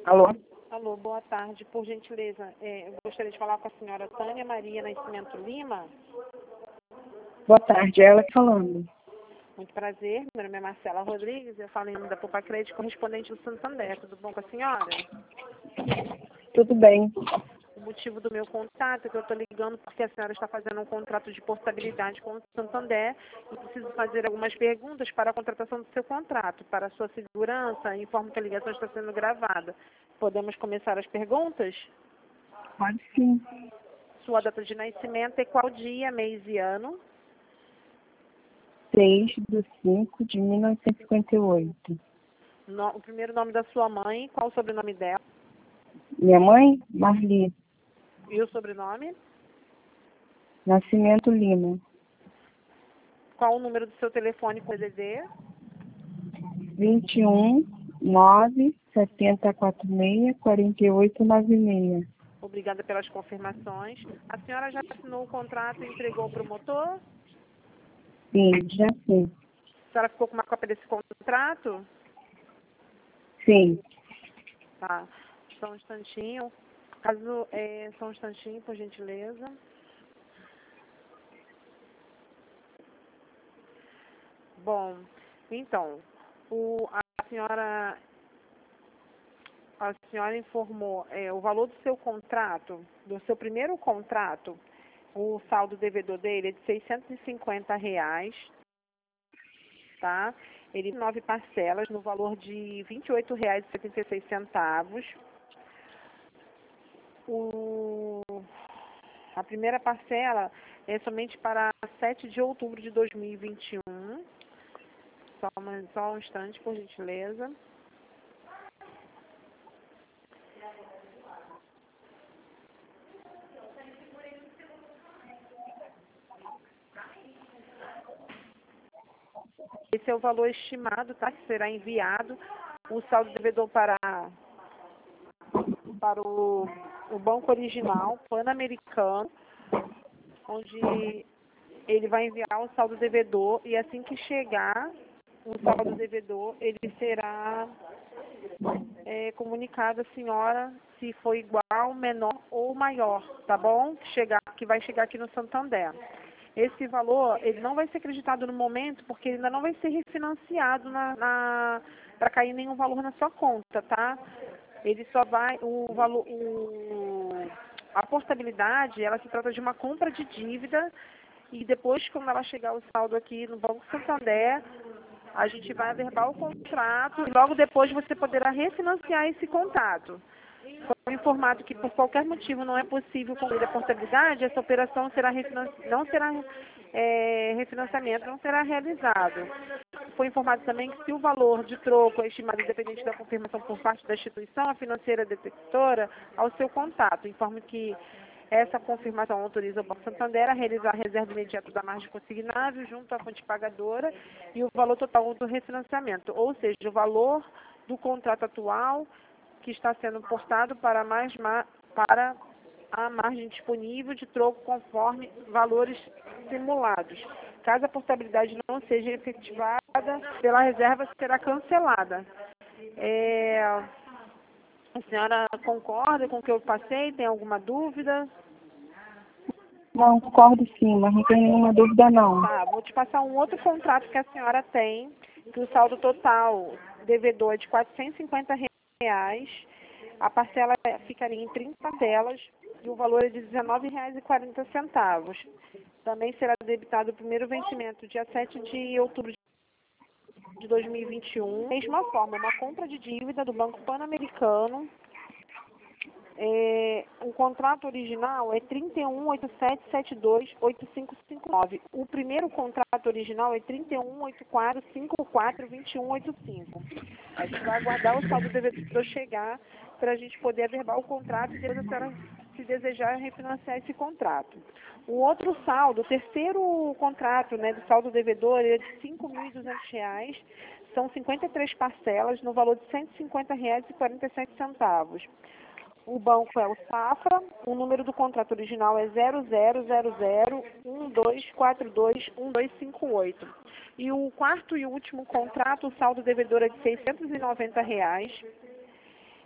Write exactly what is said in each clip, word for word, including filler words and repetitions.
Alô? Alô, boa tarde. Por gentileza, é, eu gostaria de falar com a senhora Tânia Maria Nascimento Lima. Boa tarde, é ela falando. Muito prazer, meu nome é Marcela Rodrigues, eu falo em nome da Poupa Crédito, correspondente do Santander. Tudo bom com a senhora? Tudo bem. O motivo do meu contato é que eu estou ligando porque a senhora está fazendo um contrato de portabilidade com o Santander e preciso fazer algumas perguntas para a contratação do seu contrato. Para a sua segurança, informo que a ligação está sendo gravada. Podemos começar as perguntas? Pode sim. Sua data de nascimento é qual dia, mês e ano? seis de cinco de mil novecentos e cinquenta e oito. No, o primeiro nome da sua mãe, qual o sobrenome dela? Minha mãe, Marli. E o sobrenome? Nascimento Lima. Qual o número do seu telefone com o D D D? vinte e um, nove, sete quatro seis, quatro oito nove seis. Obrigada pelas confirmações. A senhora já assinou o contrato e entregou ao promotor? Sim, já sim. A senhora ficou com uma cópia desse contrato? Sim. Tá. Só um instantinho. Caso, é, só um instantinho, por gentileza. Bom, então, o, a senhora a senhora informou é, o valor do seu contrato, do seu primeiro contrato, o saldo devedor dele é de seiscentos e cinquenta reais, tá? Ele tem nove parcelas no valor de vinte e oito reais e setenta e seis centavos. O, a primeira parcela é somente para sete de outubro de dois mil e vinte e um. Só, uma, só um instante, por gentileza. Esse é o valor estimado, tá? Que será enviado o saldo devedor para, para o, o banco original, Pan-Americano, onde ele vai enviar o saldo devedor e assim que chegar o saldo devedor, ele será é, comunicado à senhora se foi igual, menor ou maior, tá bom? Que, chegar, que vai chegar aqui no Santander. Esse valor, ele não vai ser acreditado no momento, porque ele ainda não vai ser refinanciado na, na, para cair nenhum valor na sua conta, tá? Ele só vai, o valor, o, a portabilidade, ela se trata de uma compra de dívida e depois, quando ela chegar o saldo aqui no Banco Santander, a gente vai averbar o contrato e logo depois você poderá refinanciar esse contrato. Foi informado que por qualquer motivo não é possível concluir a portabilidade, essa operação será refinanci... não será é, refinanciamento, não será realizado. Foi informado também que se o valor de troco é estimado independente da confirmação por parte da instituição, a financeira detectora, ao seu contato. Informo que essa confirmação autoriza o Banco Santander a realizar a reserva imediata da margem consignável junto à fonte pagadora e o valor total do refinanciamento, ou seja, o valor do contrato atual que está sendo portado para, mais ma para a margem disponível de troco conforme valores simulados. Caso a portabilidade não seja efetivada pela reserva, será cancelada. É, a senhora concorda com o que eu passei? Tem alguma dúvida? Não, concordo sim, mas não tem nenhuma dúvida não. Tá, vou te passar um outro contrato que a senhora tem, que o saldo total devedor é de quatrocentos e cinquenta reais, a parcela ficaria em trinta parcelas e o valor é de dezenove reais e quarenta centavos. Também será debitado o primeiro vencimento, dia sete de outubro de dois mil e vinte e um. Mesma forma, uma compra de dívida do Banco Pan-Americano. É, o contrato original é trinta e um, oitenta e sete, setenta e dois, oitenta e cinco, cinquenta e nove. O primeiro contrato original é trinta e um, oitenta e quatro, cinquenta e quatro, vinte e um, oitenta e cinco. A gente vai aguardar o saldo devedor chegar para a gente poder averbar o contrato e depois a senhora, se desejar, refinanciar esse contrato. O outro saldo, o terceiro contrato, né, do saldo devedor é de cinco mil e duzentos reais, são cinquenta e três parcelas no valor de cento e cinquenta reais e quarenta e sete centavos. O banco é o Safra, o número do contrato original é zero zero zero zero um dois quatro dois um dois cinco oito. E o quarto e último contrato, o saldo devedor é de seiscentos e noventa reais.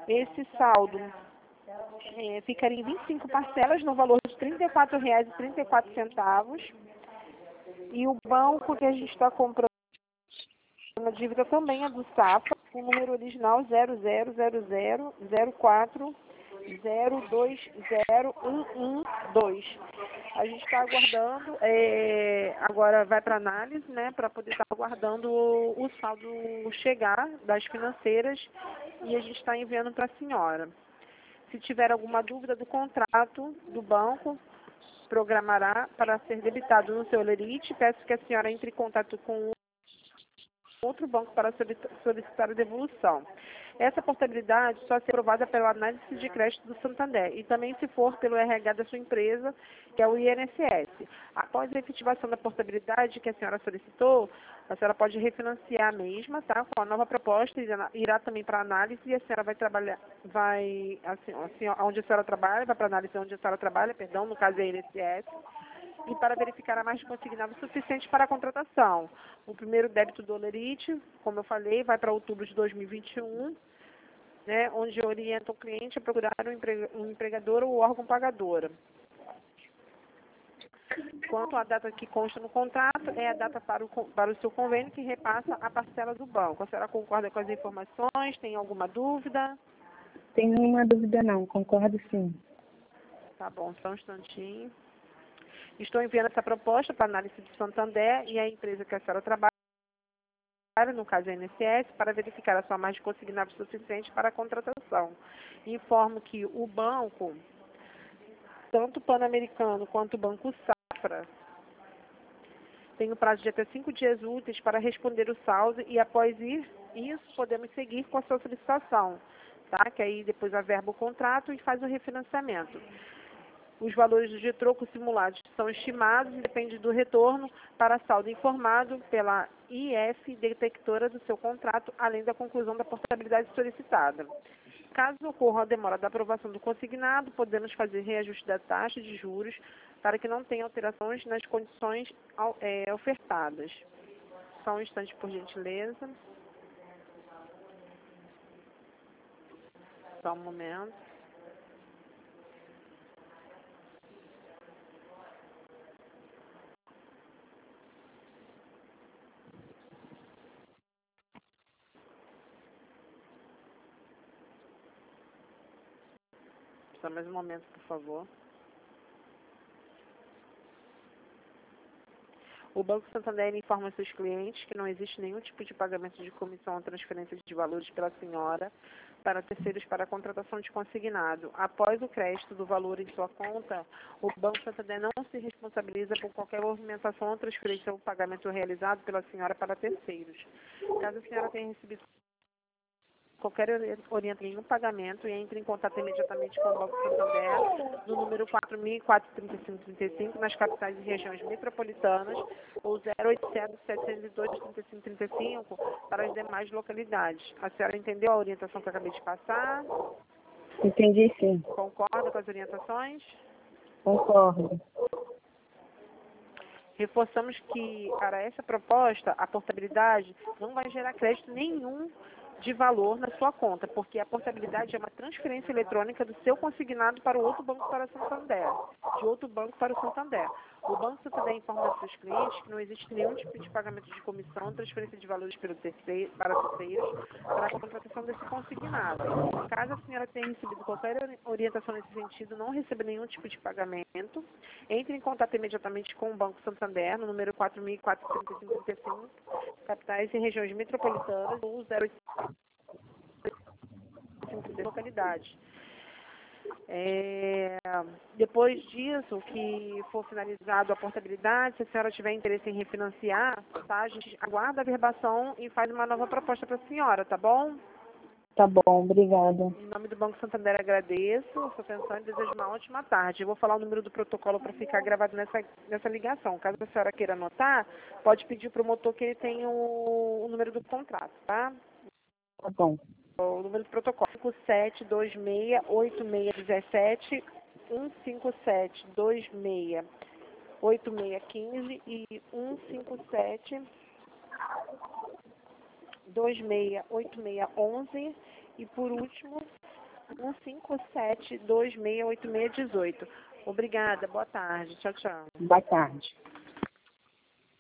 esse saldo é, ficaria em vinte e cinco parcelas no valor de trinta e quatro reais e trinta e quatro centavos. E o banco que a gente está comprando a dívida também é do Safra, o número original zero zero zero zero zero quatro zero dois zero um um dois. A gente está aguardando, é, agora vai para análise, né, para poder estar aguardando o, o saldo chegar das financeiras e a gente está enviando para a senhora. Se tiver alguma dúvida do contrato do banco, programará para ser debitado no seu Lerite. Peço que a senhora entre em contato com outro banco para solicitar a devolução. Essa portabilidade só será aprovada pela análise de crédito do Santander e também se for pelo R H da sua empresa, que é o I N S S. Após a efetivação da portabilidade que a senhora solicitou, a senhora pode refinanciar a mesma, tá? Com a nova proposta, irá também para análise e a senhora vai trabalhar, vai, assim, assim, onde a senhora trabalha, vai para análise onde a senhora trabalha, perdão, no caso é I N S S. E para verificar a margem consignada suficiente para a contratação. O primeiro débito do Lerite, como eu falei, vai para outubro de dois mil e vinte e um, né, onde orienta o cliente a procurar um empregador ou órgão pagadora. Quanto à data que consta no contrato, é a data para o, para o seu convênio que repassa a parcela do banco. A senhora concorda com as informações? Tem alguma dúvida? Tem nenhuma dúvida não, concordo sim. Tá bom, só um instantinho. Estou enviando essa proposta para análise do Santander e a empresa que a senhora trabalha, no caso a I N S S, para verificar a sua margem consignável suficiente para a contratação. Informo que o banco, tanto o Pan-Americano quanto o Banco Safra, tem o prazo de até cinco dias úteis para responder o saldo e após isso podemos seguir com a sua solicitação, tá? Que aí depois averba o contrato e faz o refinanciamento. Os valores de troco simulados são estimados e depende do retorno para saldo informado pela I F detectora do seu contrato, além da conclusão da portabilidade solicitada. Caso ocorra a demora da aprovação do consignado, podemos fazer reajuste da taxa de juros para que não tenha alterações nas condições é, ofertadas. Só um instante, por gentileza. Só um momento. Só mais um momento, por favor. O Banco Santander informa seus clientes que não existe nenhum tipo de pagamento de comissão ou transferência de valores pela senhora para terceiros para a contratação de consignado. Após o crédito do valor em sua conta, o Banco Santander não se responsabiliza por qualquer movimentação ou transferência ou pagamento realizado pela senhora para terceiros. Caso a senhora tenha recebido qualquer orientação em um pagamento e entre em contato imediatamente com o Banco Santander no número quatro mil e quatrocentos e trinta e cinco trinta e cinco nas capitais e regiões metropolitanas ou zero oitocentos, setecentos e dois, trinta e cinco trinta e cinco para as demais localidades. A senhora entendeu a orientação que eu acabei de passar? Entendi sim. Concorda com as orientações? Concordo. Reforçamos que para essa proposta a portabilidade não vai gerar crédito nenhum de valor na sua conta, porque a portabilidade é uma transferência eletrônica do seu consignado para o outro banco para o Santander, de outro banco para o Santander. O Banco Santander informa aos seus clientes que não existe nenhum tipo de pagamento de comissão, transferência de valores pelo terceiro, para terceiros, para a contratação desse consignado. Caso a senhora tenha recebido qualquer orientação nesse sentido, não receba nenhum tipo de pagamento, entre em contato imediatamente com o Banco Santander, no número quatro mil quatrocentos e trinta e cinco trinta e cinco, capitais e regiões metropolitanas, ou zero oitocentos localidades. É, depois disso, que for finalizado a portabilidade, se a senhora tiver interesse em refinanciar, tá, a gente aguarda a verbação e faz uma nova proposta para a senhora, tá bom? Tá bom, obrigada. Em nome do Banco Santander, agradeço a sua atenção e desejo uma ótima tarde. Eu vou falar o número do protocolo para ficar gravado nessa, nessa ligação. Caso a senhora queira anotar, pode pedir para o motor que ele tenha o, o número do contrato, tá? Tá bom. O número do protocolo cinco sete dois seis oito seis um sete um cinco sete dois seis oito seis um cinco e um cinco sete dois seis oito seis um um e por último um cinco sete, dois seis oito seis um oito. Obrigada, boa tarde. Tchau, tchau. Boa tarde.